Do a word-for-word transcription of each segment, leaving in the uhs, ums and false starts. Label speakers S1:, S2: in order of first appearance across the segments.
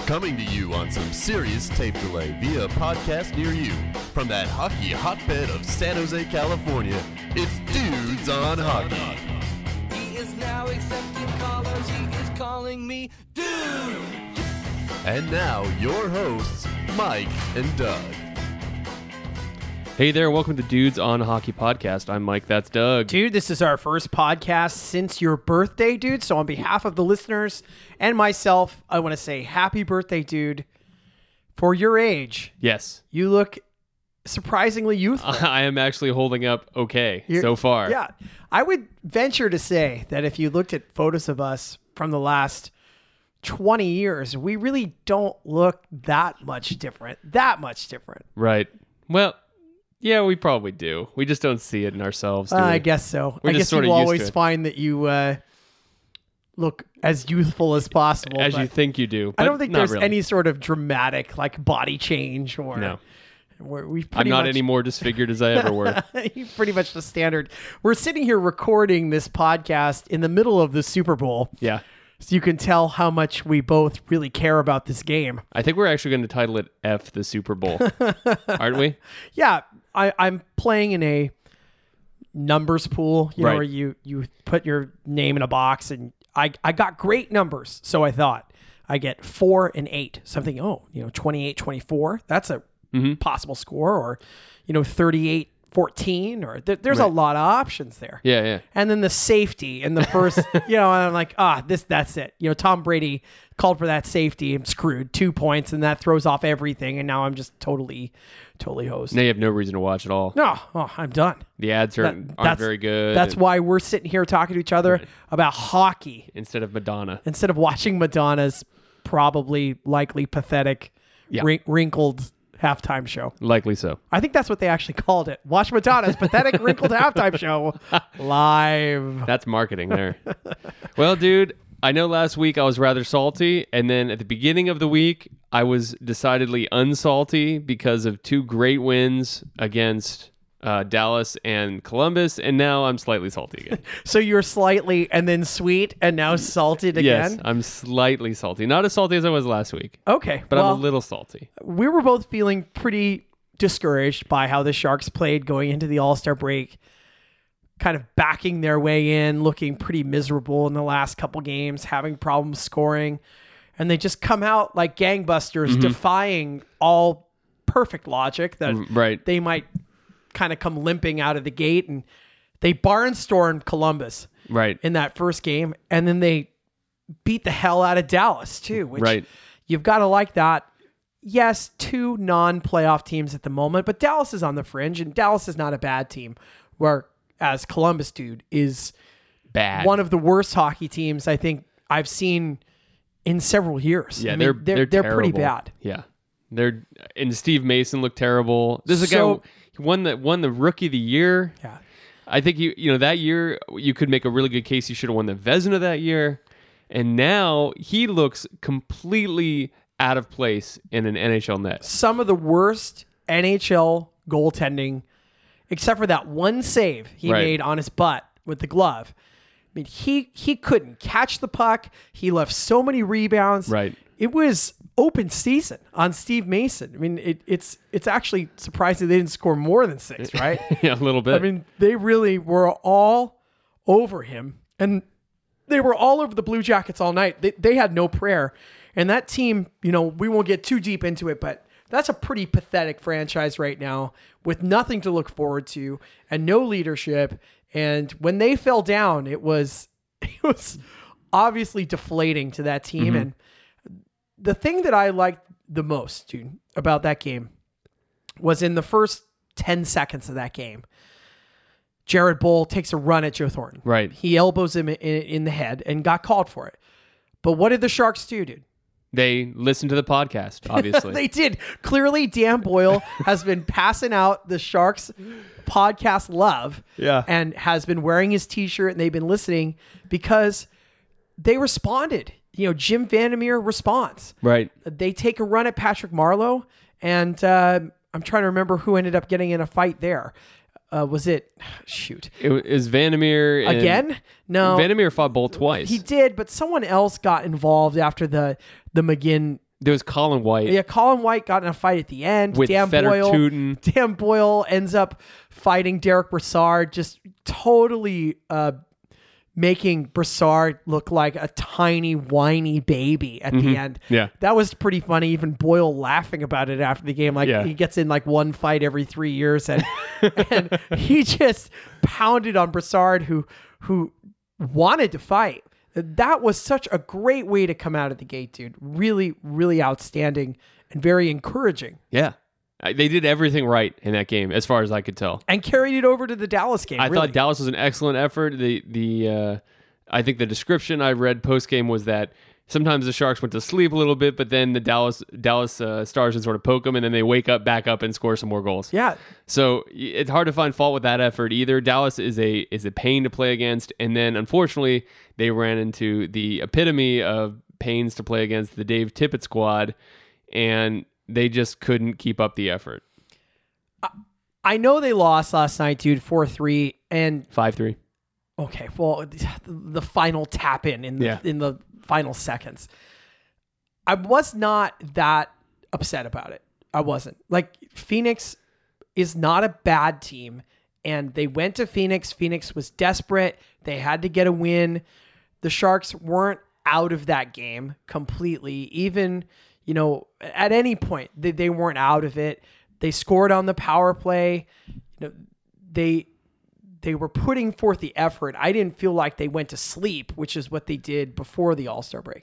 S1: Coming to you on some serious tape delay via a podcast near you. From that hockey hotbed of San Jose, California, it's Dudes on Hockey.
S2: He is now accepting callers, he is calling me Dude!
S1: And now, your hosts, Mike and Doug.
S3: Hey there, welcome to Dudes on Hockey Podcast. I'm Mike, that's Doug.
S4: Dude, this is our first podcast since your birthday, dude. So on behalf of the listeners and myself, I want to say happy birthday, dude. For your age,
S3: Yes.
S4: you look surprisingly youthful.
S3: I am actually holding up okay
S4: You're-
S3: so far.
S4: Yeah. I would venture to say that if you looked at photos of us from the last twenty years, we really don't look that much different. That much different.
S3: Right. Well, yeah, we probably do. We just don't see it in ourselves, do
S4: Uh,
S3: we?
S4: I guess so.
S3: We're
S4: I
S3: just
S4: guess
S3: sorta
S4: you
S3: used to
S4: always
S3: it.
S4: find that you uh, look as youthful as possible.
S3: As
S4: but
S3: you think you do.
S4: I
S3: but
S4: don't think
S3: not
S4: there's
S3: really.
S4: any sort of dramatic like body change or
S3: No.
S4: We're, we
S3: I'm
S4: pretty
S3: not
S4: much,
S3: any more disfigured as I ever were.
S4: pretty much the standard. We're sitting here recording this podcast in the middle of the Super Bowl,
S3: Yeah.
S4: so you can tell how much we both really care about this game.
S3: I think we're actually going to title it F the Super Bowl. Aren't we?
S4: Yeah, I, I'm playing in a numbers pool, you know,
S3: Right.
S4: where you you put your name in a box, and I I got great numbers, so I thought I get four and eight, something. Oh, you know, twenty-eight twenty-four. That's a
S3: Mm-hmm.
S4: possible score, or you know, thirty-eight fourteen, or th- there's a
S3: Right.
S4: lot of options there.
S3: Yeah, yeah.
S4: And then the safety in the first, you know, I'm like, ah, this, that's it. You know, Tom Brady called for that safety. I'm screwed. Two points, and that throws off everything. And now I'm just totally, totally hosed.
S3: Now you have no reason to watch at all.
S4: No, oh, I'm done.
S3: The ads are,
S4: That-
S3: aren't
S4: that's-
S3: very good.
S4: That's why we're sitting here talking to each other about hockey
S3: Instead of Madonna.
S4: instead of watching Madonna's probably, likely, pathetic,
S3: Yeah.
S4: wrin- wrinkled halftime show.
S3: Likely so.
S4: I think that's what they actually called it. Watch Madonna's pathetic, wrinkled halftime show live.
S3: That's marketing there. Well, dude, I know last week I was rather salty, and then at the beginning of the week, I was decidedly unsalty because of two great wins against uh, Dallas and Columbus, and now I'm slightly salty again.
S4: So you're slightly and then sweet and now salted
S3: Yes,
S4: again?
S3: I'm slightly salty. Not as salty as I was last week,
S4: Okay.
S3: but
S4: well,
S3: I'm a little salty.
S4: we were both feeling pretty discouraged by how the Sharks played going into the All-Star break, kind of backing their way in, looking pretty miserable in the last couple games, having problems scoring. And they just come out like gangbusters,
S3: Mm-hmm.
S4: defying all perfect logic that
S3: Right.
S4: they might kind of come limping out of the gate. And they barnstormed Columbus
S3: Right.
S4: in that first game, and then they beat the hell out of Dallas too, which
S3: Right.
S4: you've got to like that. Yes, two non-playoff teams at the moment, but Dallas is on the fringe, and Dallas is not a bad team, whereas Columbus, dude, is
S3: Bad.
S4: one of the worst hockey teams I think I've seen in several years.
S3: Yeah,
S4: I mean,
S3: they're
S4: they're,
S3: they're,
S4: they're pretty
S3: terrible.
S4: bad.
S3: Yeah, they're and Steve Mason looked terrible. This is a
S4: So-
S3: guy who won the won the Rookie of the Year.
S4: Yeah.
S3: I think you you know that year you could make a really good case he should have won the Vezina that year, and now he looks completely out of place in an N H L net.
S4: Some of the worst N H L goaltending, except for that one save he
S3: Right.
S4: made on his butt with the glove. I mean, he he couldn't catch the puck. He left so many rebounds.
S3: Right.
S4: It was open season on Steve Mason. I mean, it, it's it's actually surprising they didn't score more than six, right?
S3: Yeah, a little bit.
S4: I mean, they really were all over him, and they were all over the Blue Jackets all night. They, they had no prayer. And that team, you know, we won't get too deep into it, but that's a pretty pathetic franchise right now with nothing to look forward to and no leadership. And when they fell down, it was it was obviously deflating to that team.
S3: Mm-hmm.
S4: And the thing that I liked the most, dude, about that game was in the first ten seconds of that game, Jared Bull takes a run at Joe Thornton.
S3: Right.
S4: He elbows him in, in the head and got called for it. But what did the Sharks do, dude?
S3: They listened to the podcast, obviously.
S4: They did. Clearly, Dan Boyle has been passing out the Sharks podcast love.
S3: Yeah.
S4: And has been wearing his t-shirt, and they've been listening because they responded. You know, Jim Vandermeer responds.
S3: Right.
S4: They take a run at Patrick Marleau, and uh, I'm trying to remember who ended up getting in a fight there. Uh, was it? Shoot.
S3: It was Vandermeer and
S4: Again? No.
S3: Vandermeer fought Bull twice.
S4: He did, but someone else got involved after the the McGinn
S3: There was Colin White.
S4: Yeah, Colin White got in a fight at the end.
S3: With
S4: Dan
S3: Feder
S4: Boyle,
S3: Tootin.
S4: Dan Boyle ends up fighting Derek Brassard, just totally uh, making Brassard look like a tiny, whiny baby at the end.
S3: Yeah.
S4: That was pretty funny. Even Boyle laughing about it after the game. Like
S3: Yeah.
S4: he gets in like one fight every three years and, and he just pounded on Brassard who, who wanted to fight. That was such a great way to come out of the gate, dude. Really, really outstanding and very encouraging.
S3: Yeah. I- They did everything right in that game, as far as I could tell.
S4: And carried it over to the Dallas game.
S3: I
S4: really.
S3: thought Dallas was an excellent effort. The the uh, I think the description I read post game was that sometimes the Sharks went to sleep a little bit, but then the Dallas Dallas uh, Stars would sort of poke them, and then they wake up, back up, and score some more goals.
S4: Yeah.
S3: So it's hard to find fault with that effort either. Dallas is a is a pain to play against, and then unfortunately they ran into the epitome of pains to play against, the Dave Tippett squad, and they just couldn't keep up the effort.
S4: I know they lost last night, dude, four three. And
S3: five three.
S4: okay, well, the final tap in in the,
S3: Yeah.
S4: in the final seconds. I was not that upset about it. I wasn't. Like, Phoenix is not a bad team, and they went to Phoenix. Phoenix was desperate. They had to get a win. The Sharks weren't out of that game completely. Even, you know, at any point, they, they weren't out of it. They scored on the power play. You know, they they were putting forth the effort. I didn't feel like they went to sleep, which is what they did before the All-Star break.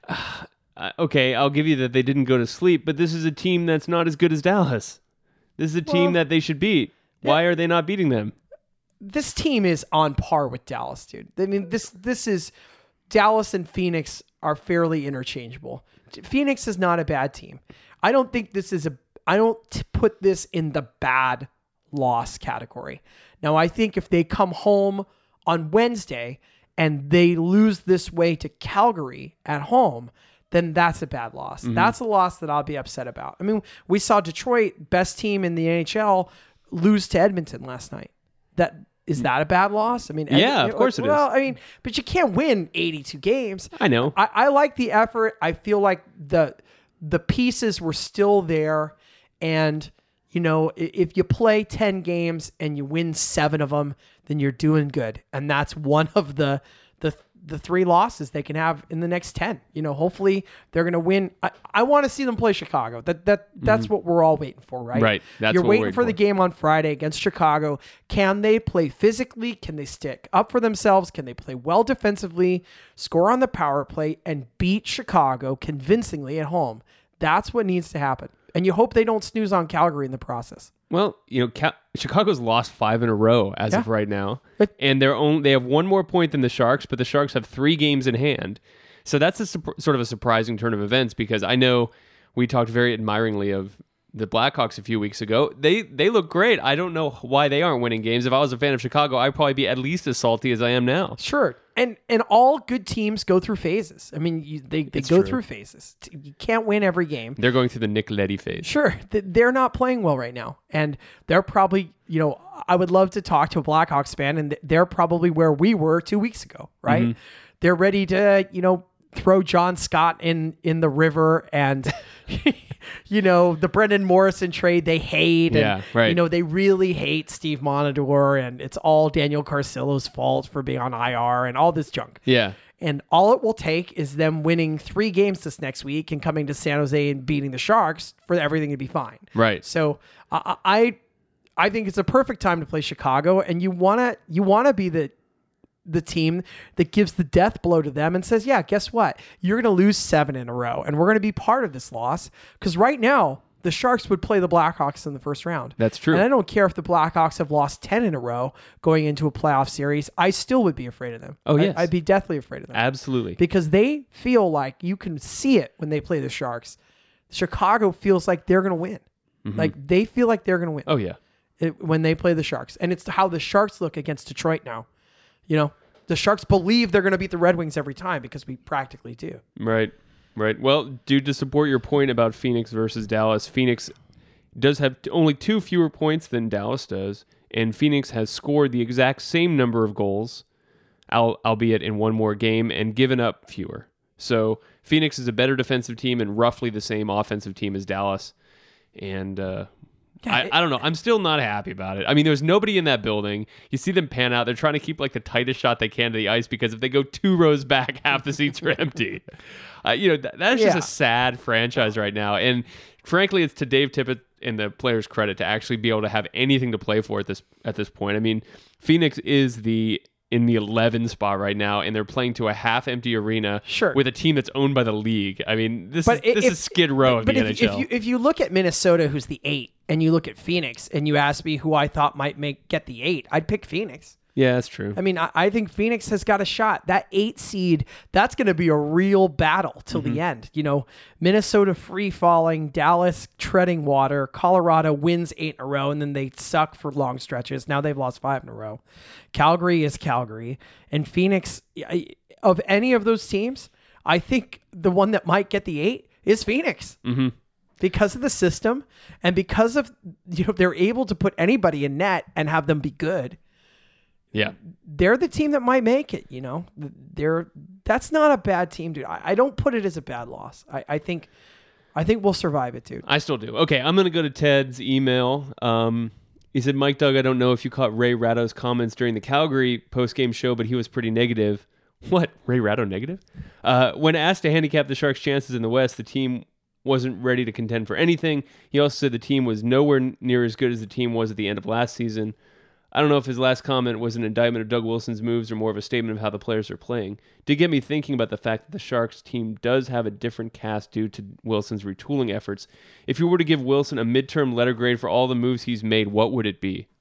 S3: Uh, okay, I'll give you that they didn't go to sleep, but this is a team that's not as good as Dallas. This is a team
S4: Well,
S3: that they should beat. Why are they not beating them?
S4: This team is on par with Dallas, dude. I mean, this this is Dallas and Phoenix are fairly interchangeable. Phoenix is not a bad team. I don't think this is a I don't t- put this in the bad loss category. Now, I think if they come home on Wednesday and they lose this way to Calgary at home, then that's a bad loss.
S3: Mm-hmm.
S4: That's a loss that I'll be upset about. I mean, we saw Detroit, best team in the N H L, lose to Edmonton last night. That is that a bad loss? I mean,
S3: Yeah,
S4: Edmonton-
S3: of course it is.
S4: well, I mean, but you can't win eighty-two games.
S3: I know.
S4: I, I like the effort. I feel like the the pieces were still there, and you know, i- if you play ten games and you win seven of them, then you're doing good, and that's one of the the the three losses they can have in the next ten. You know, hopefully they're going to win. I, I want to see them play Chicago. That that that's what we're all waiting for, right?
S3: Right. That's
S4: You're
S3: what we're
S4: waiting
S3: waiting
S4: for the
S3: for.
S4: game on Friday against Chicago. Can they play physically? Can they stick up for themselves? Can they play well defensively, score on the power play, and beat Chicago convincingly at home? That's what needs to happen. And you hope they don't snooze on Calgary in the process.
S3: Well, you know, Cal- Chicago's lost five in a row as of
S4: Yeah.
S3: right now,
S4: But-
S3: and they're only they have one more point than the Sharks, but the Sharks have three games in hand. So that's a sup- sort of a surprising turn of events, because I know we talked very admiringly of the Blackhawks a few weeks ago. They they look great. I don't know why they aren't winning games. If I was a fan of Chicago, I'd probably be at least as salty as I am now.
S4: Sure. And and all good teams go through phases. I mean, you, they, they
S3: It's
S4: go
S3: true.
S4: through phases. T- You can't win every game.
S3: They're going through the Nick Leddy phase.
S4: Sure, th- they're not playing well right now, and they're probably, you know, I would love to talk to a Blackhawks fan, and th- they're probably where we were two weeks ago, right?
S3: Mm-hmm.
S4: They're ready to, you know, throw John Scott in in the river, and you know, the Brendan Morrison trade they hate, and
S3: Yeah, right.
S4: you know, they really hate Steve Monador, and it's all Daniel Carcillo's fault for being on I R and all this junk.
S3: Yeah.
S4: And all it will take is them winning three games this next week and coming to San Jose and beating the Sharks for everything to be fine.
S3: Right.
S4: So I I, I think it's a perfect time to play Chicago, and you wanna you wanna be the the team that gives the death blow to them and says, yeah, guess what? You're going to lose seven in a row, and we're going to be part of this loss. Because right now, the Sharks would play the Blackhawks in the first round.
S3: That's true.
S4: And I don't care if the Blackhawks have lost ten in a row going into a playoff series. I still would be afraid of them.
S3: Oh,
S4: I-
S3: yes.
S4: I'd be deathly afraid of them.
S3: Absolutely.
S4: Because they feel like you can see it when they play the Sharks. Chicago feels like they're going to win. Like they feel like they're going to win
S3: Oh, yeah.
S4: it, when they play the Sharks. And it's how the Sharks look against Detroit now. You know, the Sharks believe they're going to beat the Red Wings every time because we practically do.
S3: Right, right. Well, dude, to support your point about Phoenix versus Dallas, Phoenix does have t- only two fewer points than Dallas does, and Phoenix has scored the exact same number of goals, al- albeit in one more game, and given up fewer. So Phoenix is a better defensive team and roughly the same offensive team as Dallas. And uh,
S4: Yeah,
S3: I,
S4: it-
S3: I don't know. I'm still not happy about it. I mean, there's nobody in that building. You see them pan out. They're trying to keep like the tightest shot they can to the ice because if they go two rows back, half the seats are empty. Uh, you know, th- that's just
S4: Yeah.
S3: a sad franchise right now. And frankly, it's to Dave Tippett and the players' credit to actually be able to have anything to play for at this at this point. I mean, Phoenix is the in the eleven spot right now, and they're playing to a half-empty arena
S4: Sure.
S3: with a team that's owned by the league. I mean, this
S4: But
S3: is this
S4: if-
S3: is Skid Row of
S4: But
S3: the
S4: if,
S3: N H L.
S4: if you if you look at Minnesota, who's the eight, and you look at Phoenix, and you ask me who I thought might make get the eight, I'd pick Phoenix.
S3: yeah, that's true.
S4: I mean, I, I think Phoenix has got a shot. That eight seed, that's going to be a real battle till
S3: Mm-hmm.
S4: the end. You know, Minnesota free falling, Dallas treading water, Colorado wins eight in a row, and then they suck for long stretches. Now they've lost five in a row. Calgary is Calgary, and Phoenix. I- Of any of those teams, I think the one that might get the eight is Phoenix.
S3: Mm-hmm.
S4: Because of the system and because of, you know, they're able to put anybody in net and have them be good.
S3: Yeah.
S4: They're the team that might make it, you know. They're that's not a bad team, dude. I, I don't put it as a bad loss. I, I think I think we'll survive it, dude.
S3: I still do. Okay, I'm going to go to Ted's email. Um, he said, Mike Doug, I don't know if you caught Ray Ratto's comments during the Calgary postgame show, but he was pretty negative. What? Ray Ratto negative? Uh, when asked to handicap the Sharks' chances in the West, the team wasn't ready to contend for anything. He also said the team was nowhere near as good as the team was at the end of last season. I don't know if his last comment was an indictment of Doug Wilson's moves or more of a statement of how the players are playing. Did get me thinking about the fact that the Sharks team does have a different cast due to Wilson's retooling efforts. If you were to give Wilson a midterm letter grade for all the moves he's made, what would it be?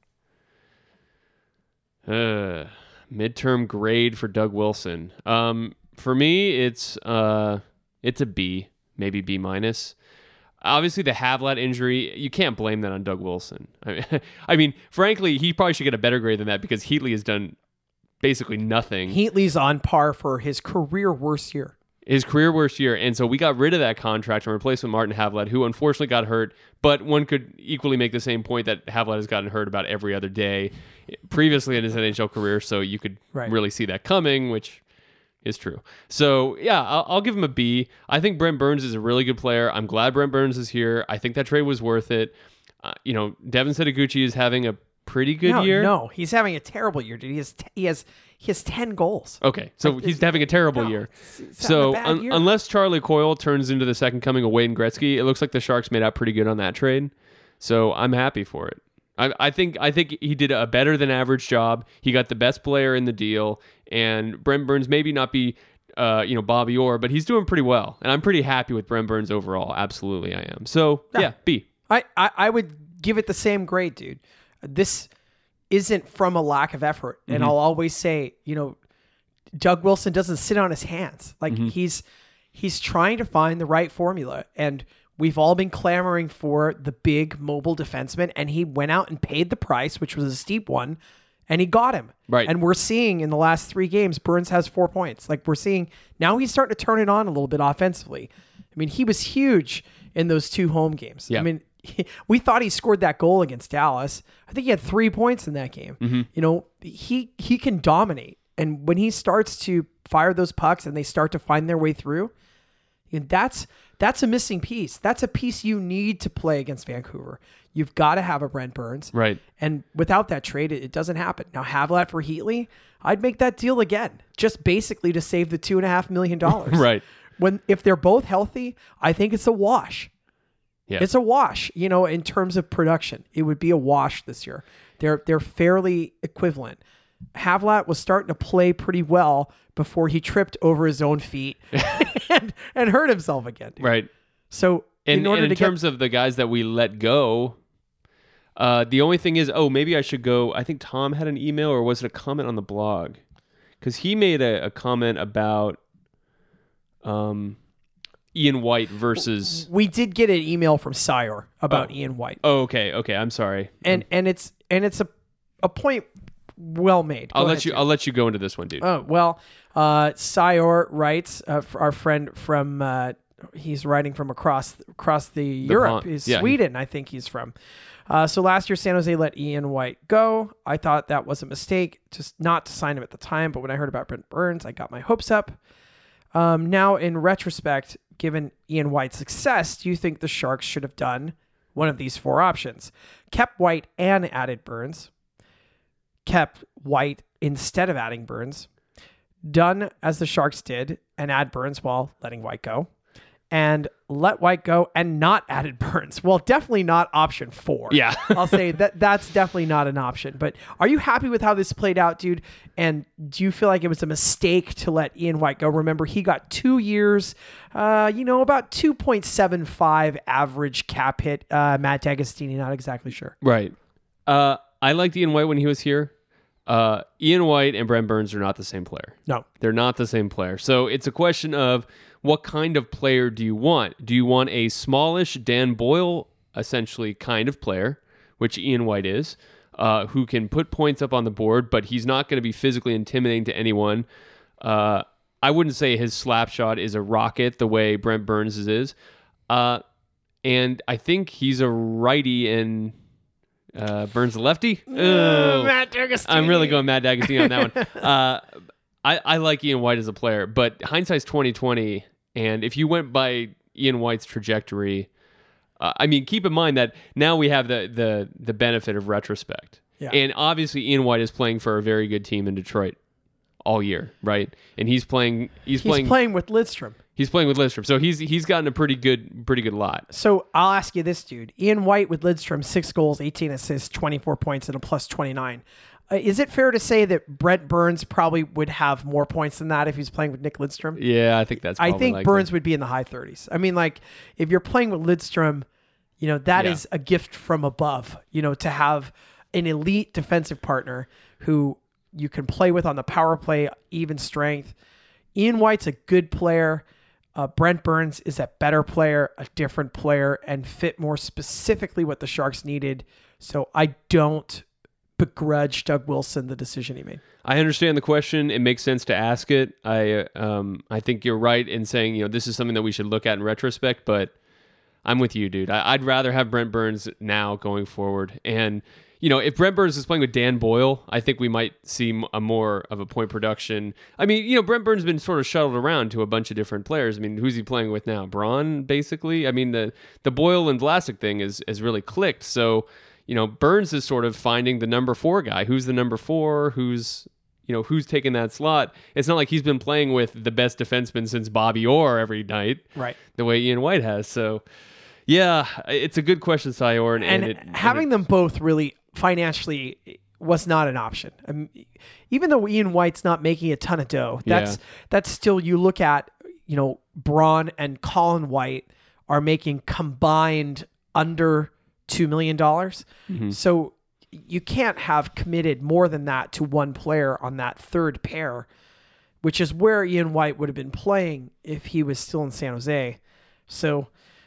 S3: Uh, midterm grade for Doug Wilson. Um, for me, it's uh, it's a B, maybe B minus. Obviously, the Havlat injury, you can't blame that on Doug Wilson. I mean, I mean, frankly, he probably should get a better grade than that because Heatley has done basically nothing.
S4: Heatley's on par for his career worst year.
S3: His career worst year. And so we got rid of that contract and replaced with Martin Havlat, who unfortunately got hurt. But one could equally make the same point that Havlat has gotten hurt about every other day previously in his N H L career. So you could
S4: Right.
S3: really see that coming, which is true. So, yeah, I'll, I'll give him a B. I think Brent Burns is a really good player. I'm glad Brent Burns is here. I think that trade was worth it. Uh, you know, Devin Setaguchi is having a pretty good
S4: no,
S3: year.
S4: No, he's having a terrible year, dude. He has t- he has he has ten goals.
S3: Okay, so
S4: Like,
S3: he's
S4: it's-
S3: having a terrible
S4: no,
S3: year.
S4: it's- it's
S3: So
S4: having a bad
S3: un-
S4: year.
S3: unless Charlie Coyle turns into the second coming of Wayne Gretzky, it looks like the Sharks made out pretty good on that trade. So I'm happy for it. I, I think I think he did a better than average job. He got the best player in the deal, and Brent Burns maybe not be uh, you know Bobby Orr, but he's doing pretty well, and I'm pretty happy with Brent Burns overall. Absolutely, I am. So yeah,
S4: Yeah.
S3: B.
S4: I, I, I would give it the same grade, dude. This isn't from a lack of effort. And I'll always say, you know, Doug Wilson doesn't sit on his hands. Like he's he's trying to find the right formula. And we've all been clamoring for the big mobile defenseman. And he went out and paid the price, which was a steep one. And he got him.
S3: Right.
S4: And we're seeing in the last three games, Burns has four points. Like we're seeing now he's starting to turn it on a little bit offensively. I mean, he was huge in those two home games.
S3: Yeah.
S4: I mean, he, we thought he scored that goal against Dallas. I think he had three points in that game. You know, he he can dominate. And when he starts to fire those pucks and they start to find their way through, and that's that's a missing piece. That's a piece you need to play against Vancouver. You've got to have a Brent Burns.
S3: Right.
S4: And without that trade, it, it doesn't happen. Now, Havlat for Heatley, I'd make that deal again, just basically to save the two and a half million dollars.
S3: Right.
S4: When if they're both healthy, I think it's a wash.
S3: Yeah.
S4: It's a wash, you know, in terms of production. It would be a wash this year. They're they're fairly equivalent. Havlat was starting to play pretty well before he tripped over his own feet and, and hurt himself again. dude.
S3: Right.
S4: So
S3: And
S4: in
S3: in,
S4: order
S3: and in
S4: to
S3: terms of the guys that we let go, uh, the only thing is, oh, maybe I should go. I think Tom had an email, or was it a comment on the blog? Because he made a, a comment about um, Ian White versus.
S4: get, we did get an email from Sire about
S3: Oh.
S4: Ian White,
S3: Oh, okay, okay. I'm sorry.
S4: and and it's and it's a a point well made.
S3: I'll
S4: Go
S3: let
S4: ahead,
S3: you.
S4: dude.
S3: I'll let you go into this one, dude.
S4: Oh, well, uh, Sire writes, uh, f- our friend from, uh, he's writing from across across the, Europe.
S3: Baham-
S4: He's
S3: yeah, he-
S4: Sweden, I think he's from. Uh, so last year, San Jose let Ian White go. I thought that was a mistake, just not to sign him at the time. But when I heard about Brent Burns, I got my hopes up. Um, now, in retrospect, given Ian White's success, do you think the Sharks should have done one of these four options? Kept White and added Burns. Kept White instead of adding Burns. Done as the Sharks did and add Burns while letting White go. And let White go and not added Burns. Well, definitely not option four.
S3: Yeah.
S4: I'll say that that's definitely not an option. But are you happy with how this played out, dude? And do you feel like it was a mistake to let Ian White go? Remember, he got two years, uh, you know, about two point seven five average cap hit. Uh, Matt D'Agostini, not exactly sure.
S3: Right. Uh, I liked Ian White when he was here. Uh, Ian White and Brent Burns are not the same player.
S4: No.
S3: They're not the same player. So it's a question of what kind of player do you want? Do you want a smallish Dan Boyle, essentially, kind of player, which Ian White is, uh, who can put points up on the board, but he's not going to be physically intimidating to anyone. Uh, I wouldn't say his slap shot is a rocket the way Brent Burns' is. Uh, and I think he's a righty and uh, Burns a lefty. Oh,
S4: Matt D'Agostini.
S3: I'm really going Matt D'Agostini on that one. Uh, I, I like Ian White as a player, but hindsight's twenty twenty, and if you went by Ian White's trajectory, uh, I mean, keep in mind that now we have the the the benefit of retrospect.
S4: Yeah.
S3: And obviously Ian White is playing for a very good team in Detroit all year, right? And he's playing he's,
S4: He's
S3: playing,
S4: playing with Lidstrom.
S3: he's playing with Lidstrom. So he's he's gotten a pretty good pretty good lot.
S4: So I'll ask you this, dude. Ian White with Lidstrom, six goals, eighteen assists, twenty-four points, and a plus twenty-nine. Uh, is it fair to say that Brent Burns probably would have more points than that if he's playing with Nick Lidstrom?
S3: Yeah, I think that's
S4: I
S3: probably
S4: think
S3: likely.
S4: Burns would be in the high thirties. I mean, like, if you're playing with Lidstrom, you know, that
S3: Yeah.
S4: is a gift from above, you know, to have an elite defensive partner who you can play with on the power play, even strength. Ian White's a good player. Uh, Brent Burns is a better player, a different player, and fit more specifically what the Sharks needed. So I don't begrudge Doug Wilson the decision he made.
S3: I understand the question. It makes sense to ask it. I um I think you're right in saying, you know, this is something that we should look at in retrospect, but I'm with you, dude. I, I'd rather have Brent Burns now going forward. And, you know, if Brent Burns is playing with Dan Boyle, I think we might see a more of a point production. I mean, you know, Brent Burns has been sort of shuttled around to a bunch of different players. I mean, who's he playing with now? Braun, basically? I mean, the, the Boyle and Vlasic thing is, is really clicked. So, you know, Burns is sort of finding the number four guy. Who's the number four? Who's, you know, who's taking that slot? It's not like he's been playing with the best defenseman since Bobby Orr every night,
S4: Right.
S3: the way Ian White has. So, yeah, it's a good question, Sayor. And,
S4: And,
S3: and it,
S4: having
S3: and it,
S4: them both really financially was not an option. I mean, even though Ian White's not making a ton of dough, that's
S3: Yeah.
S4: that's still, you look at, you know, Braun and Colin White are making combined under two million dollars.
S3: Mm-hmm.
S4: So you can't have committed more than that to one player on that third pair, which is where Ian White would have been playing if he was still in San Jose. So,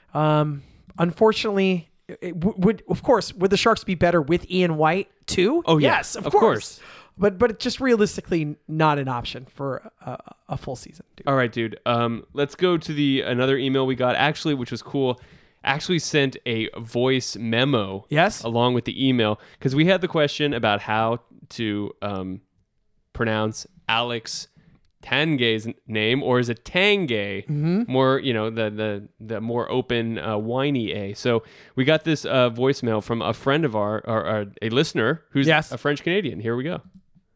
S4: um, unfortunately, it w- would of course would the Sharks be better with Ian White too?
S3: Oh, yeah.
S4: yes, of,
S3: Of
S4: course.
S3: course.
S4: But but it's just realistically not an option for a, a full season. Dude.
S3: all right, dude. Um, let's go to the another email we got, actually, which was cool. Actually sent a voice memo
S4: Yes?
S3: along with the email, because we had the question about how to um, pronounce Alex Tanguay's name, or is it Tanguay?
S4: Mm-hmm.
S3: More, you know, the the the more open, uh, whiny A. So we got this uh, voicemail from a friend of our, or, or a listener who's
S4: Yes.
S3: a French Canadian. Here we go.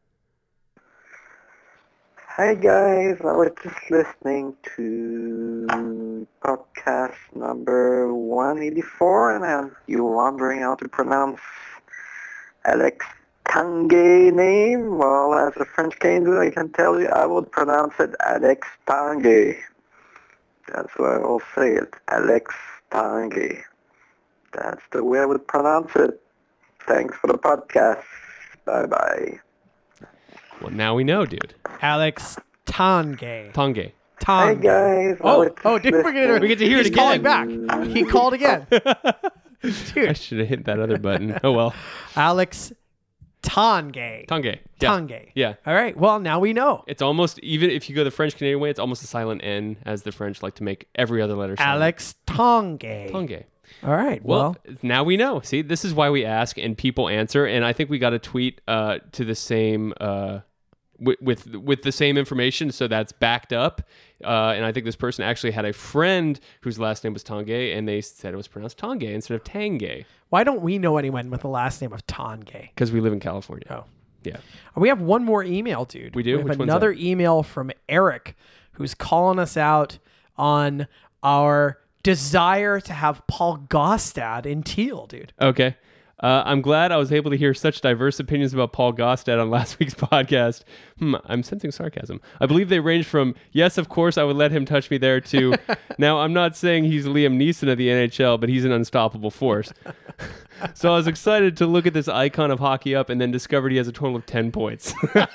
S5: Hi guys, I was just listening to podcast number one eighty-four, and I'm you wondering how to pronounce Alex Tanguay name. Well, as a French Canadian, I can tell you I would pronounce it Alex Tanguay. That's why I'll say it, Alex Tanguay. That's the way I would pronounce it. Thanks for the podcast. Bye bye.
S3: Well, now we know, dude.
S4: Alex Tanguay.
S3: Tanguay.
S5: Hi
S4: Tanguay.
S5: guys. I
S4: Oh,
S5: was
S4: oh,
S5: just
S4: dude, we're gonna,
S5: listening.
S3: We get to hear it
S4: he's calling
S3: again.
S4: back. He called again.
S3: I
S4: Dude,
S3: should have hit that other button. Oh well.
S4: Alex Tanguay.
S3: Tanguay. Yeah.
S4: Tanguay.
S3: Yeah.
S4: All right. Well, now we know.
S3: It's almost, even if you go the French Canadian way, it's almost a silent N, as the French like to make every other letter silent.
S4: Alex Tanguay.
S3: Tanguay.
S4: All right.
S3: Well,
S4: Well,
S3: now we know. See, this is why we ask and people answer. And I think we got a tweet uh, to the same uh, with with, with the same information, so that's backed up. Uh, and I think this person actually had a friend whose last name was Tanguay, and they said it was pronounced Tanguay instead of Tanguay.
S4: Why don't we know anyone with the last name of Tanguay?
S3: Because we live in California.
S4: Oh.
S3: Yeah.
S4: We have one more email, dude.
S3: We do?
S4: We have
S3: Which one's
S4: another
S3: that?
S4: email from Eric, who's calling us out on our desire to have Paul Gostad in Teal, dude.
S3: Okay. Uh, I'm glad I was able to hear such diverse opinions about Paul Gostad on last week's podcast. Hmm, I'm sensing sarcasm. I believe they range from, yes, of course, I would let him touch me there, to, now, I'm not saying he's Liam Neeson of the N H L, but he's an unstoppable force. So I was excited to look at this icon of hockey up and then discovered he has a total of ten points.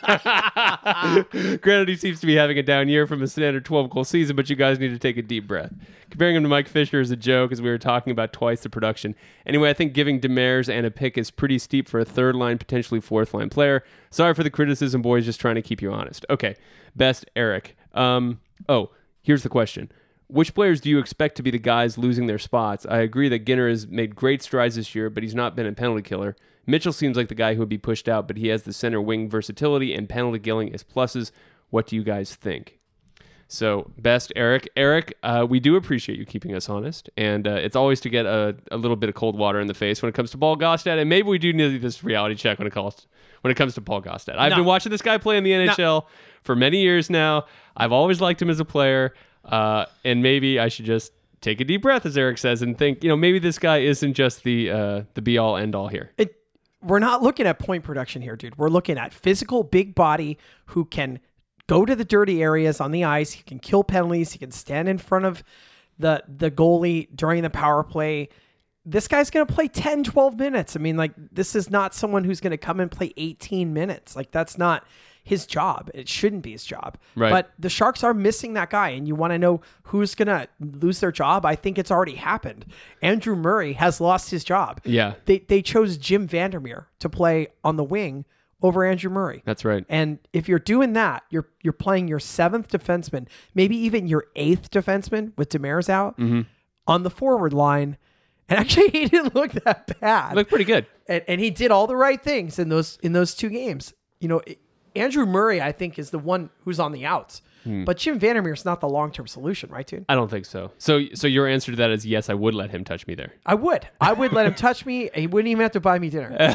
S3: Granted, he seems to be having a down year from a standard twelve-goal season, but you guys need to take a deep breath. Comparing him to Mike Fisher is a joke, as we were talking about twice the production. Anyway, I think giving Demers and a pick is pretty steep for a third-line, potentially fourth-line player. Sorry for the criticism, boys, just trying to keep you honest. Okay, best Eric. Um, oh, here's the question. Which players do you expect to be the guys losing their spots? I agree that Ginner has made great strides this year, but he's not been a penalty killer. Mitchell seems like the guy who would be pushed out, but he has the center wing versatility and penalty killing as pluses. What do you guys think? So, best Eric. Eric, uh, we do appreciate you keeping us honest, and uh, it's always to get a, a little bit of cold water in the face when it comes to Paul Gostad, and maybe we do need this reality check when it calls when it comes to Paul Gostad. I've
S4: No.
S3: been watching this guy play in the N H L
S4: No.
S3: for many years now. I've always liked him as a player. Uh, and maybe I should just take a deep breath, as Eric says, and think, you know, maybe this guy isn't just the uh, the be all end all here.
S4: It, we're not looking at point production here, dude. We're looking at physical, big body who can go to the dirty areas on the ice. He can kill penalties. He can stand in front of the the goalie during the power play. This guy's going to play ten, twelve minutes. I mean, like, this is not someone who's going to come and play eighteen minutes. Like, that's not his job. It shouldn't be his job.
S3: Right.
S4: But the Sharks are missing that guy, and you want to know who's going to lose their job? I think it's already happened. Andrew Murray has lost his job.
S3: Yeah.
S4: They they chose Jim Vandermeer to play on the wing over Andrew Murray.
S3: That's right.
S4: And if you're doing that, you're you're playing your seventh defenseman, maybe even your eighth defenseman with Demers out
S3: Mm-hmm.
S4: on the forward line. And actually, he didn't look that bad.
S3: Looked pretty good.
S4: And, and he did all the right things in those in those two games. You know, Andrew Murray, I think, is the one who's on the outs.
S3: Hmm.
S4: But Jim Vandermeer is not the long-term solution, right, dude?
S3: I don't think so. So so your answer to that is yes, I would let him touch me there.
S4: I would. I would let him touch me. He wouldn't even have to buy me dinner.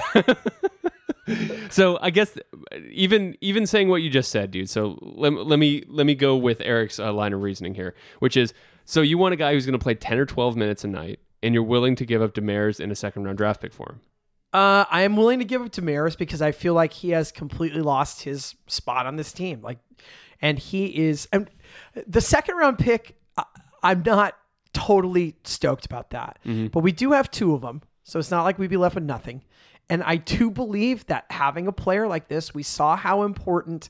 S3: So I guess even even saying what you just said, dude. So let, let me let me go with Eric's uh, line of reasoning here, which is, so you want a guy who's going to play ten or twelve minutes a night, and you're willing to give up Demers in a second round draft pick for him.
S4: Uh, I am willing to give it to Maris because I feel like he has completely lost his spot on this team. Like, and he is, and the second round pick, I, I'm not totally stoked about that,
S3: Mm-hmm.
S4: but we do have two of them. So it's not like we'd be left with nothing. And I do believe that having a player like this, we saw how important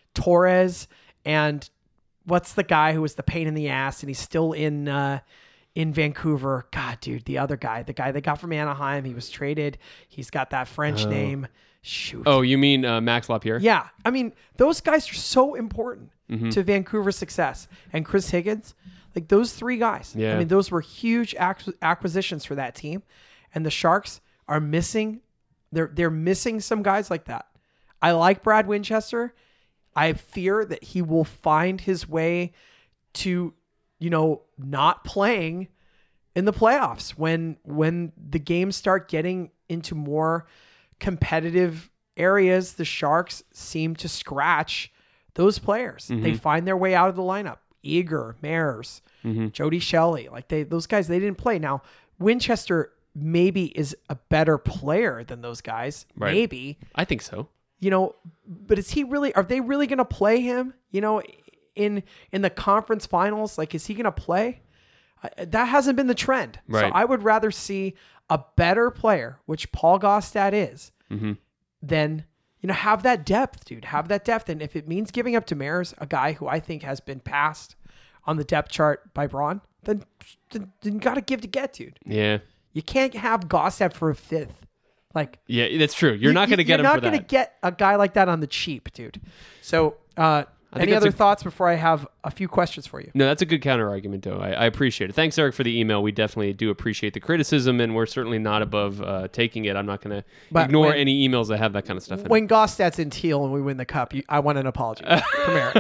S4: Torres and what's the guy who was the pain in the ass and he's still in, uh, in Vancouver. God, dude, the other guy, the guy they got from Anaheim, he was traded. He's got that French
S3: Oh.
S4: name. Shoot.
S3: Oh, you mean uh, Max Lapierre?
S4: Yeah. I mean, those guys are so important
S3: Mm-hmm.
S4: to Vancouver's success. And Chris Higgins, like those three guys.
S3: Yeah.
S4: I mean, those were huge ac- acquisitions for that team. And the Sharks are missing, they're, they're missing some guys like that. I like Brad Winchester. I fear that he will find his way to, you know, not playing in the playoffs when when the games start getting into more competitive areas. The Sharks seem to scratch those players.
S3: Mm-hmm.
S4: They find their way out of the lineup. Eager, Mares,
S3: Mm-hmm.
S4: Jody Shelley, like they those guys, they didn't play. Now Winchester maybe is a better player than those guys.
S3: Right.
S4: Maybe,
S3: I think so.
S4: you know, but is he really? Are they really going to play him? You know, in in the conference finals, like is he going to play? Uh, that hasn't been the trend. So
S3: Right.
S4: I would rather see a better player, which Paul Gostad is,
S3: Mm-hmm.
S4: than you know have that depth, dude. Have that depth, and if it means giving up Demers, a guy who I think has been passed on the depth chart by Braun, then then, then you got to give to get, dude.
S3: Yeah.
S4: You can't have Gostad for a fifth, like.
S3: Yeah, that's true. You're
S4: You-
S3: not going to
S4: you-
S3: get him
S4: You're
S3: for
S4: not going
S3: that.
S4: to get a guy like that on the cheap, dude. So uh,
S3: I think
S4: Any
S3: that's
S4: other
S3: a-
S4: thoughts before I have a few questions for you?
S3: No, that's a good counter argument, though. I, I appreciate it. Thanks, Eric, for the email. We definitely do appreciate the criticism, and we're certainly not above uh, taking it. I'm not going to
S4: But
S3: ignore
S4: when-
S3: any emails that have that kind of stuff in
S4: When Gostad's in teal and we win the cup, you, I want an apology. Come here.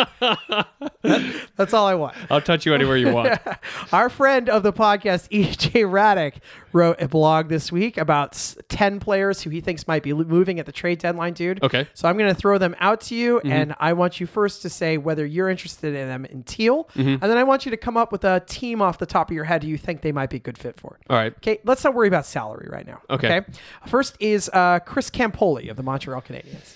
S4: That- that's all I want.
S3: it. I'll touch you anywhere you want.
S4: Our friend of the podcast, E J Raddick, wrote a blog this week about s- ten players who he thinks might be lo- moving at the trade deadline, dude.
S3: Okay.
S4: So I'm going to throw them out to you, and I want you first to say whether you're interested in them in teal, and then I want you to come up with a team off the top of your head who you think they might be a good fit for.
S3: All right.
S4: Okay, let's not worry about salary right now.
S3: Okay.
S4: First is uh, Chris Campoli of the Montreal Canadiens.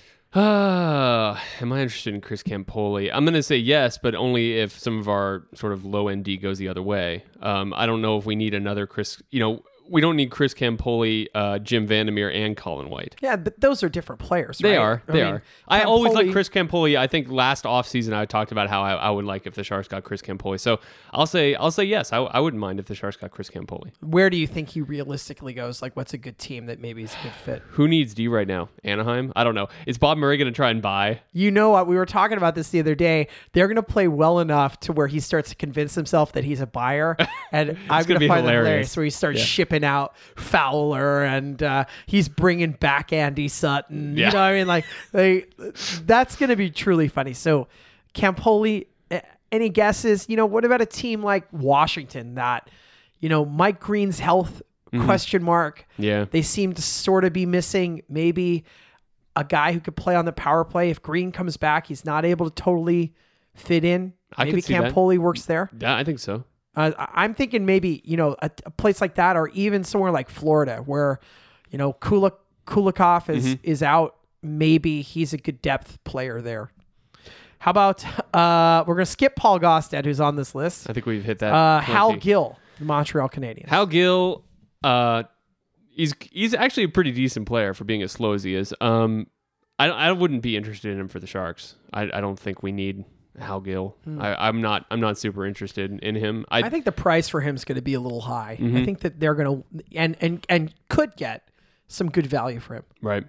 S3: Uh, am I interested in Chris Campoli? I'm going to say yes, but only if some of our sort of low end D goes the other way. Um, I don't know if we need another Chris, you know, we don't need Chris Campoli, uh, Jim Vandermeer, and Colin White.
S4: Yeah, but those are different players,
S3: They
S4: right?
S3: are.
S4: I
S3: They
S4: mean,
S3: are. I always
S4: Campoli-
S3: like Chris Campoli. I think last offseason I talked about how I, I would like if the Sharks got Chris Campoli. So I'll say I'll say yes. I, I wouldn't mind if the Sharks got Chris Campoli.
S4: Where do you think he realistically goes? Like, what's a good team that maybe is a good fit?
S3: Who needs D right now? Anaheim? I don't know. Is Bob Murray going to try and buy?
S4: You know what? We were talking about this the other day. They're going to play well enough to where he starts to convince himself that he's a buyer. And I'm
S3: gonna
S4: going
S3: be
S4: to find that
S3: hilarious.
S4: hilarious where he starts
S3: Yeah.
S4: shipping out Fowler and uh, he's bringing back Andy Sutton.
S3: Yeah.
S4: You know what I mean? Like, they, that's going to be truly funny. So, Campoli, eh, any guesses? You know, what about a team like Washington that, you know, Mike Green's health question mark?
S3: Yeah.
S4: They seem to sort of be missing maybe a guy who could play on the power play. If Green comes back, he's not able to totally fit in.
S3: I
S4: Maybe
S3: could see that.
S4: Campoli works there.
S3: Yeah, I think so.
S4: Uh, I- I'm thinking maybe, you know, a, a place like that, or even somewhere like Florida where, you know, Kulik, Kulikov is,
S3: Mm-hmm.
S4: is out. Maybe he's a good depth player there. How about, uh, we're going to skip Paul Gostad, who's on this list.
S3: I think we've hit that.
S4: Uh, Hal
S3: plenty.
S4: Gill, the Montreal Canadiens.
S3: Hal Gill, uh, he's he's actually a pretty decent player for being as slow as he is. Um, I I wouldn't be interested in him for the Sharks. I, I don't think we need Hal Gill. I, I'm not I'm not super interested in, in him. I,
S4: I think the price for him is going to be a little high.
S3: Mm-hmm.
S4: I think that they're going to and and and could get some good value for him.
S3: right.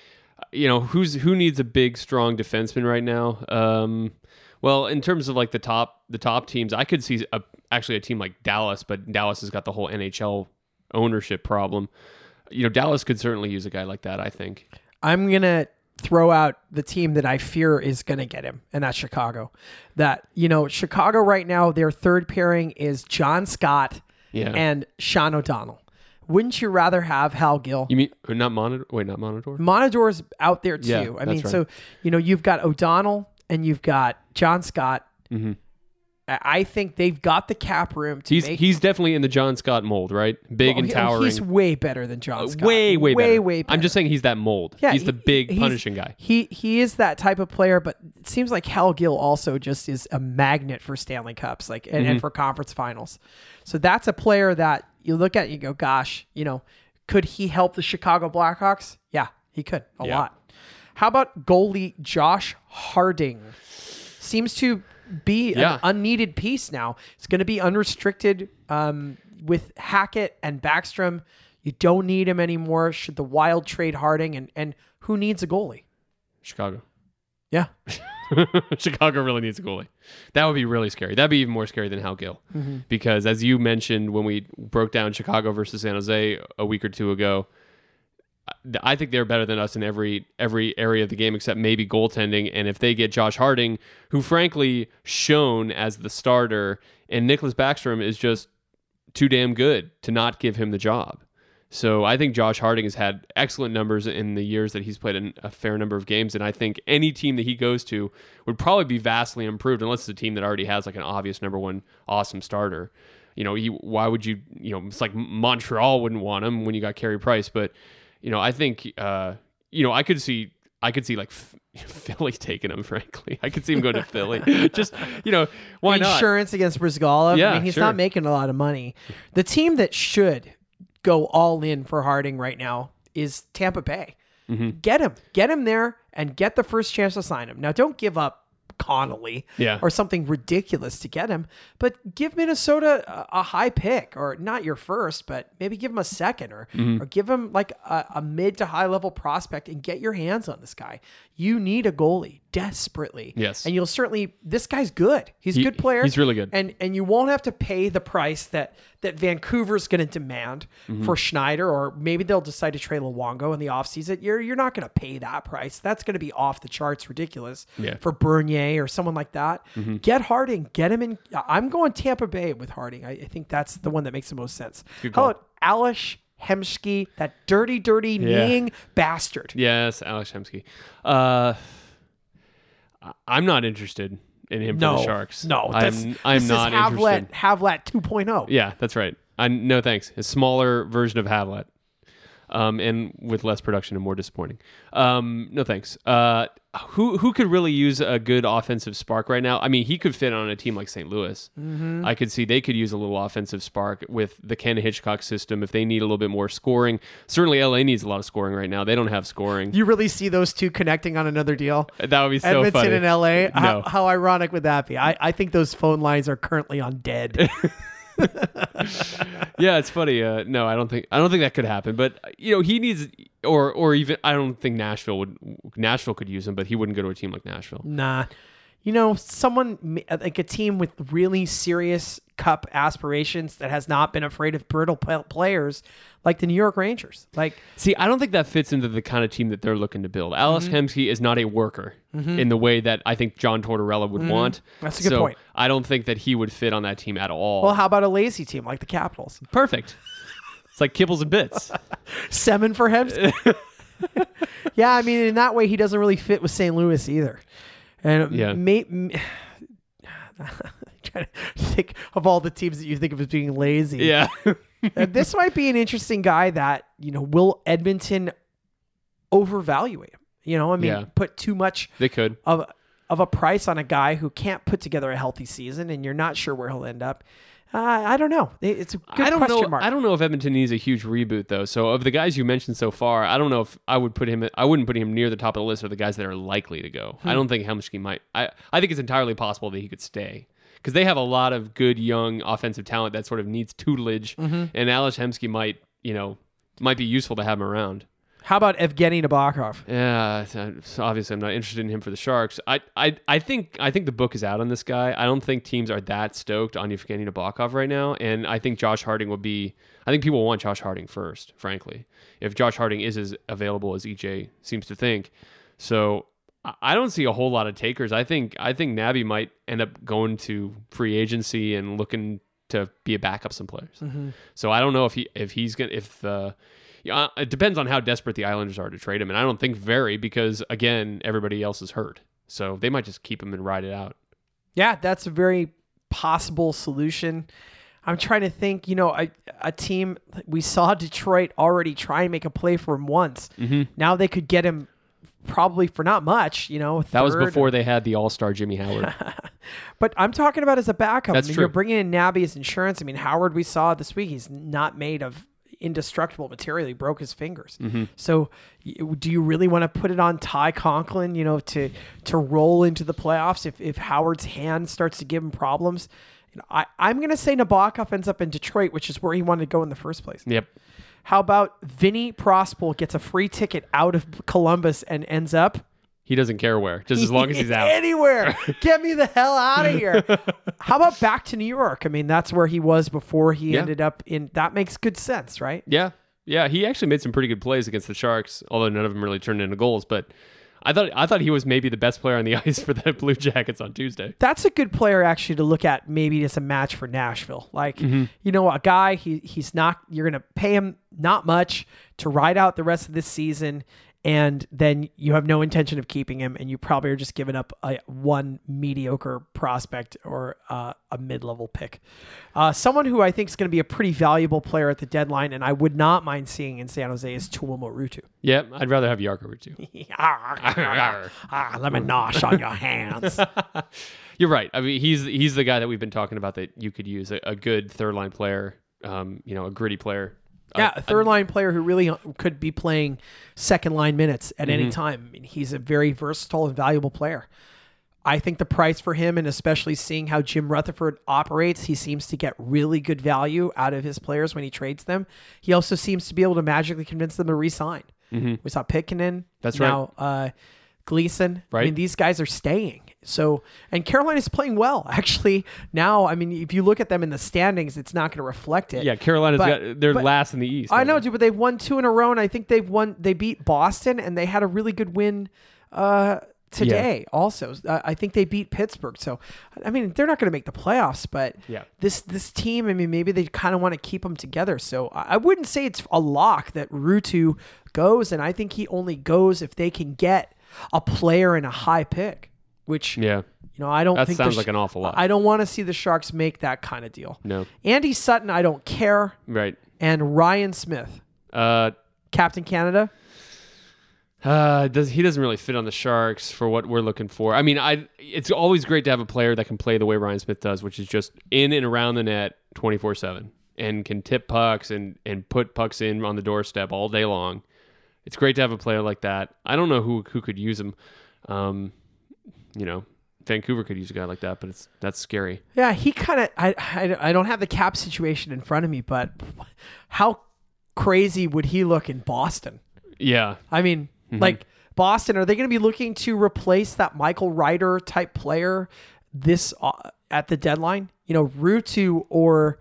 S3: You know who's who needs a big strong defenseman right now. Um, well, in terms of like the top the top teams, I could see a, actually a team like Dallas, but Dallas has got the whole N H L ownership problem. You know, Dallas could certainly use a guy like that. I think.
S4: I'm going to throw out the team that I fear is going to get him, and that's Chicago. That, you know, Chicago right now, their third pairing is John Scott
S3: Yeah.
S4: and Sean O'Donnell. Wouldn't you rather have Hal Gill?
S3: You mean not Monitor? Wait, not Monitor.
S4: Monador's out there too.
S3: Yeah,
S4: I
S3: that's
S4: mean,
S3: right.
S4: so, you know, you've got O'Donnell and you've got John Scott.
S3: Mhm.
S4: I I think they've got the cap room to
S3: He's
S4: make
S3: he's definitely in the John Scott mold, right? Big
S4: Oh,
S3: and
S4: he-
S3: towering.
S4: He's way better than John
S3: Uh,
S4: Scott.
S3: way, way,
S4: way,
S3: better.
S4: way better.
S3: I'm just saying he's that mold.
S4: Yeah,
S3: he's the
S4: he-
S3: big
S4: he's-
S3: punishing guy.
S4: He he is that type of player, but it seems like Hal Gill also just is a magnet for Stanley Cups, like and,
S3: Mm-hmm.
S4: and for conference finals. So that's a player that you look at and you go, gosh, you know, could he help the Chicago Blackhawks? Yeah, he could a
S3: Yeah.
S4: lot. How about goalie Josh Harding? Seems to be
S3: Yeah.
S4: an unneeded piece now. It's going to be unrestricted um, with Hackett and Backstrom. You don't need him anymore. Should the Wild trade Harding? And, and who needs a goalie?
S3: Chicago.
S4: Yeah.
S3: Chicago really needs a goalie. That would be really scary. That'd be even more scary than Hal Gill.
S4: Mm-hmm.
S3: Because as you mentioned when we broke down Chicago versus San Jose a week or two ago, I think they're better than us in every every area of the game except maybe goaltending. And if they get Josh Harding, who frankly shown as the starter, and Nicholas Backstrom is just too damn good to not give him the job. So I think Josh Harding has had excellent numbers in the years that he's played in a fair number of games. And I think any team that he goes to would probably be vastly improved unless it's a team that already has like an obvious number one awesome starter. You know, he, why would you, you know, it's like Montreal wouldn't want him when you got Carey Price. But, you know, I think, uh, you know, I could see, I could see like Philly taking him, frankly. I could see him going to Philly. Just, you know, why not?
S4: Insurance against Brizgalov.
S3: Yeah,
S4: I mean, he's
S3: sure.
S4: not making a lot of money. The team that should go all in for Harding right now is Tampa Bay.
S3: Mm-hmm.
S4: Get him. Get him there and get the first chance to sign him. Now, don't give up Connolly
S3: Yeah.
S4: or something ridiculous to get him, but give Minnesota a, a high pick, or not your first, but maybe give him a second, or,
S3: Mm-hmm.
S4: or give him like a, a mid to high level prospect and get your hands on this guy. You need a goalie. desperately.
S3: Yes.
S4: And you'll certainly, this guy's good. He's a
S3: He-
S4: good player.
S3: he's really good.
S4: And and you won't have to pay the price that, that Vancouver's going to demand
S3: Mm-hmm.
S4: for Schneider, or maybe they'll decide to trade Luongo in the offseason. You're, you're not going to pay that price. That's going to be off the charts ridiculous
S3: Yeah.
S4: for Bernier or someone like that. Get Harding. Get him in. I'm going Tampa Bay with Harding. I, I think that's the one that makes the most sense.
S3: Good
S4: How
S3: call.
S4: about Alish Hemsky, that dirty, dirty
S3: Yeah.
S4: kneeing bastard?
S3: Yes, Alex Hemsky. Uh, I- I'm not interested in him
S4: No,
S3: for the Sharks.
S4: no.
S3: I'm,
S4: this-
S3: I'm
S4: this
S3: not
S4: is Havlat,
S3: interested.
S4: Havlat two point oh.
S3: Yeah, that's right. I no thanks. A smaller version of Havlat, um, and with less production and more disappointing. Um, no thanks. Uh, who who could really use a good offensive spark right now? I mean, he could fit on a team like Saint Louis.
S4: Mm-hmm.
S3: I could see they could use a little offensive spark with the Ken Hitchcock system if they need a little bit more scoring. Certainly, L A needs a lot of scoring right now. They don't have scoring.
S4: You really see those two connecting on another deal?
S3: That would be so
S4: Edmonton
S3: funny.
S4: and L A. How,
S3: No.
S4: how ironic would that be? I, I think those phone lines are currently on dead.
S3: Yeah, it's funny. Uh, no, I don't think I don't think that could happen. But you know, he needs, or or even I don't think Nashville would. Nashville could use him, but he wouldn't go to a team like Nashville.
S4: Nah. You know, someone like a team with really serious cup aspirations that has not been afraid of brittle p- players like the New York Rangers. Like,
S3: See, I don't think that fits into the kind of team that they're looking to build. Alice
S4: Mm-hmm.
S3: Hemsky is not a worker in the way that I think John Tortorella would want.
S4: Mm-hmm. That's a good
S3: so
S4: point.
S3: I don't think that he would fit on that team at all.
S4: well, how about a lazy team like the Capitals?
S3: Perfect. It's like kibbles and bits.
S4: Seven for him. Yeah, I mean, in that way, he doesn't really fit with Saint Louis either. And
S3: Yeah.
S4: may, may, trying to think of all the teams that you think of as being lazy.
S3: Yeah.
S4: Uh, this might be an interesting guy that, you know, will Edmonton overvalue him? You know, I mean,
S3: Yeah.
S4: put too much
S3: They could.
S4: of of a price on a guy who can't put together a healthy season, and you're not sure where he'll end up. Uh, I don't know. It- It's a good
S3: I don't
S4: question
S3: know.
S4: mark.
S3: I don't know if Edmonton needs a huge reboot though. So of the guys you mentioned so far, I don't know if I would put him. I wouldn't put him near the top of the list of the guys that are likely to go.
S4: Hmm.
S3: I don't think Hemsky might. I I think it's entirely possible that he could stay because they have a lot of good young offensive talent that sort of needs tutelage,
S4: Mm-hmm.
S3: and Alex Hemsky might you know might be useful to have him around.
S4: How about Evgeny Nabokov?
S3: Yeah, so obviously I'm not interested in him for the Sharks. I, I, I think I think the book is out on this guy. I don't think teams are that stoked on Evgeny Nabokov right now, and I think Josh Harding would be. I think people want Josh Harding first, frankly. If Josh Harding is as available as E J seems to think, so I- I don't see a whole lot of takers. I think I think Nabby might end up going to free agency and looking to be a backup some players.
S4: Mm-hmm.
S3: So I don't know if he if he's gonna if. Uh, Yeah, it depends on how desperate the Islanders are to trade him, and I don't think very because again everybody else is hurt, so they might just keep him and ride it out.
S4: Yeah, that's a very possible solution. I'm trying to think, you know, a, a team, we saw Detroit already try and make a play for him once.
S3: Mm-hmm.
S4: Now they could get him probably for not much, you know.
S3: That was
S4: third.
S3: before they had the All-Star Jimmy Howard.
S4: But I'm talking about as a backup.
S3: That's
S4: I mean,
S3: true.
S4: You're bringing in Nabby as insurance. I mean, Howard, we saw this week, he's not made of indestructible material. He broke his fingers.
S3: Mm-hmm.
S4: So y- do you really want to put it on Ty Conklin, you know, to to roll into the playoffs if, if Howard's hand starts to give him problems? You know, I, I'm going to say Nabokov ends up in Detroit, which is where he wanted to go in the first place.
S3: Yep.
S4: How about Vinny Prospol gets a free ticket out of Columbus and ends up
S3: He doesn't care where, just as long as he's out.
S4: anywhere. Get me the hell out of here. How about back to New York? I mean, that's where he was before he
S3: Yeah.
S4: ended up in. That makes good sense, right?
S3: Yeah. Yeah, he actually made some pretty good plays against the Sharks, although none of them really turned into goals. But I thought I thought he was maybe the best player on the ice for the Blue Jackets on Tuesday.
S4: That's a good player actually to look at maybe as a match for Nashville. Like,
S3: Mm-hmm.
S4: you know, a guy, he he's not, you're going to pay him not much to ride out the rest of this season. And then you have no intention of keeping him, and you probably are just giving up a one mediocre prospect or uh, a mid-level pick. Uh, someone who I think is going to be a pretty valuable player at the deadline, and I would not mind seeing in San Jose, is Tuomo Ruutu.
S3: Yeah, I'd rather have Yarkovic too.
S4: ah, let me nosh on your hands.
S3: You're right. I mean, he's he's the guy that we've been talking about that you could use a, a good third line player, um, you know, a gritty player.
S4: Yeah,
S3: I-
S4: a third line player who really could be playing second line minutes at
S3: Mm-hmm.
S4: any time. I mean, he's a very versatile and valuable player. I think the price for him, and especially seeing how Jim Rutherford operates, he seems to get really good value out of his players when he trades them. He also seems to be able to magically convince them to re-sign.
S3: Mhm.
S4: We saw Pitkinen.
S3: That's right.
S4: now, uh, Gleason. I
S3: Right.
S4: mean, these guys are staying. So, and Carolina's playing well. Actually, now, I mean, if you look at them in the standings, it's not going to reflect it.
S3: Yeah, Carolina's
S4: But-
S3: got they're
S4: but-
S3: last in the East.
S4: I
S3: aren't
S4: know,
S3: they?
S4: dude, but they've won two in a row, and I think they've won. They beat Boston, and they had a really good win uh, today. Also, uh, I think they beat Pittsburgh. So, I mean, they're not going to make the playoffs, but
S3: Yeah.
S4: this this team, I mean, maybe they kind of want to keep them together. So, I I wouldn't say it's a lock that Ruutu goes, and I think he only goes if they can get a player in a high pick, which
S3: Yeah.
S4: you know, I don't
S3: That
S4: think
S3: sounds
S4: the
S3: like an awful lot.
S4: I don't want to see the Sharks make that kind of deal.
S3: No.
S4: Andy Sutton, I don't care,
S3: Right.
S4: and Ryan Smith,
S3: Uh,
S4: Captain Canada.
S3: uh, does he doesn't really fit on the Sharks for what we're looking for. I mean, I it's always great to have a player that can play the way Ryan Smith does, which is just in and around the net twenty-four seven and can tip pucks and and put pucks in on the doorstep all day long. It's great to have a player like that. I don't know who who could use him. Um, you know, Vancouver could use a guy like that, but it's that's scary.
S4: Yeah, he kind of. I, I I don't have the cap situation in front of me, but how crazy would he look in Boston?
S3: Yeah.
S4: I mean, like Boston, are they going to be looking to replace that Michael Ryder type player this uh, at the deadline? You know, Ruutu or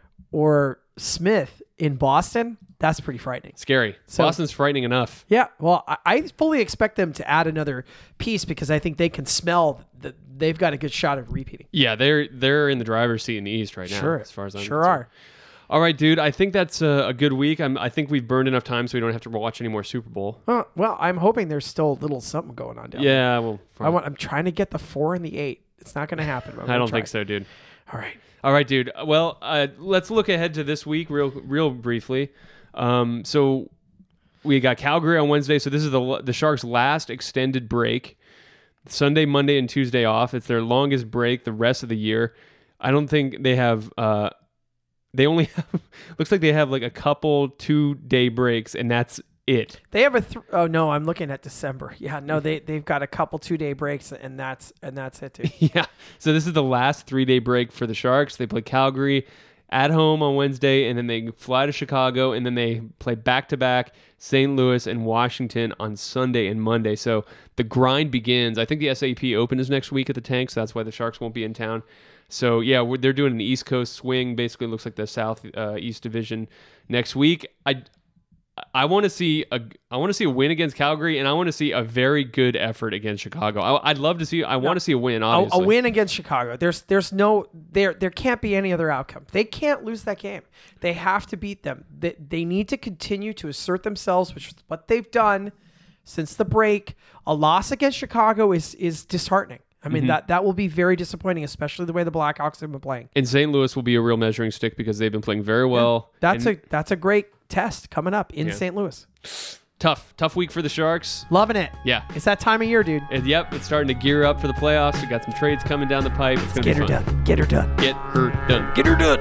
S4: or Smith in Boston. That's pretty frightening.
S3: Scary.
S4: So-
S3: Boston's frightening enough.
S4: Yeah, well, I, I fully expect them to add another piece because I think they can smell that they've got a good shot of repeating.
S3: Yeah, they're they're in the driver's seat in the East right now.
S4: Sure,
S3: as far as I'm
S4: sure
S3: concerned.
S4: are.
S3: All right, dude. I think that's a, a good week. I'm, I think we've burned enough time so we don't have to watch any more Super Bowl.
S4: Uh, well, I'm hoping there's still a little something going on down there.
S3: Yeah, well,
S4: I want. I'm trying to get the four and the eight. It's not going to happen. but I'm
S3: I
S4: gonna
S3: don't
S4: try.
S3: think so, dude.
S4: All right.
S3: All right, dude. Well, uh, let's look ahead to this week real real briefly. Um, so we got Calgary on Wednesday. So this is the the Sharks' last extended break. Sunday, Monday, and Tuesday off. It's their longest break the rest of the year. I don't think they have. Uh, they only have. Looks like they have like a couple two day breaks, and that's it.
S4: They have a. Th- oh no, I'm looking at December. Yeah, no, they they've got a couple two day breaks, and that's and that's it too.
S3: Yeah. So this is the last three day break for the Sharks. They play Calgary at home on Wednesday, and then they fly to Chicago, and then they play back to back Saint Louis and Washington on Sunday and Monday. So the grind begins. I think the S A P Open is next week at the Tank, so that's why the Sharks won't be in town. So yeah, we're, they're doing an East Coast swing. Basically, looks like the South uh, East Division next week. I I want to see a I want to see a win against Calgary, and I want to see a very good effort against Chicago. I, I'd love to see. I want to see a win.
S4: A,
S3: Obviously,
S4: a win against Chicago. There's there's no there there can't be any other outcome. They can't lose that game. They have to beat them. They, they need to continue to assert themselves, which is what they've done since the break. A loss against Chicago is is disheartening. I mean, that, that will be very disappointing, especially the way the Blackhawks have been playing.
S3: And Saint Louis will be a real measuring stick because they've been playing very well.
S4: That's
S3: And
S4: a that's a great test coming up in
S3: Yeah.
S4: Saint Louis.
S3: tough, tough week for the Sharks.
S4: Loving it.
S3: Yeah.
S4: It's that time of year, dude.
S3: And yep, it's starting to gear up for the playoffs. We got some trades coming down the pipe. It's gonna
S4: Get
S3: be
S4: her
S3: fun.
S4: done. Get her done.
S3: Get her done.
S4: Get her done.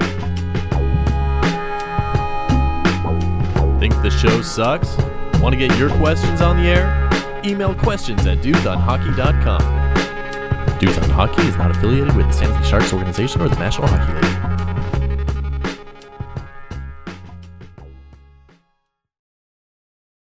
S1: Think the show sucks? Want to get your questions on the air? Email questions at dudes on hockey dot com. Dudes on Hockey is not affiliated with the San Jose Sharks organization or the National Hockey League.